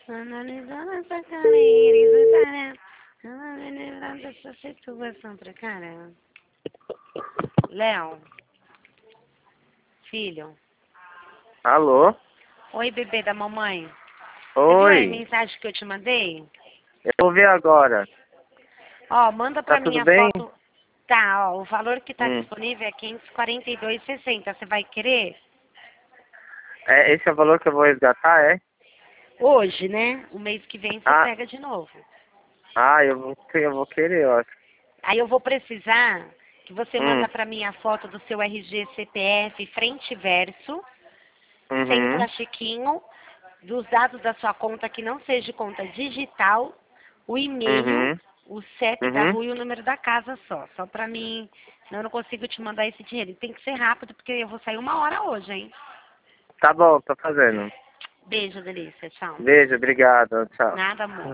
Analisando essa cara e analisando essa situação pra cara. Léo, filho. Alô? Oi, bebê da mamãe. Você viu a Oi, mensagem que eu te mandei? eu vou ver agora. Ó, manda Tá pra mim tudo a bem? foto. Tá, ó, o valor que tá Hum. disponível é 542,60. Você vai querer? Esse é o valor que eu vou resgatar, é? Hoje, né? O mês que vem você Ah, pega de novo. eu vou querer, eu acho. Aí eu vou precisar que você Hum. manda pra mim a foto do seu RG, CPF, frente e verso, sem Uhum. plastiquinho, dos dados da sua conta que não seja conta digital, o e-mail, Uhum. o CEP da Uhum. rua e o número da casa só pra mim, senão eu não consigo te mandar esse dinheiro. E tem que ser rápido, porque eu vou sair 1 hora hoje, hein? Tá bom, tô fazendo. Beijo, delícia, tchau. Beijo, obrigado, tchau. Nada, amor.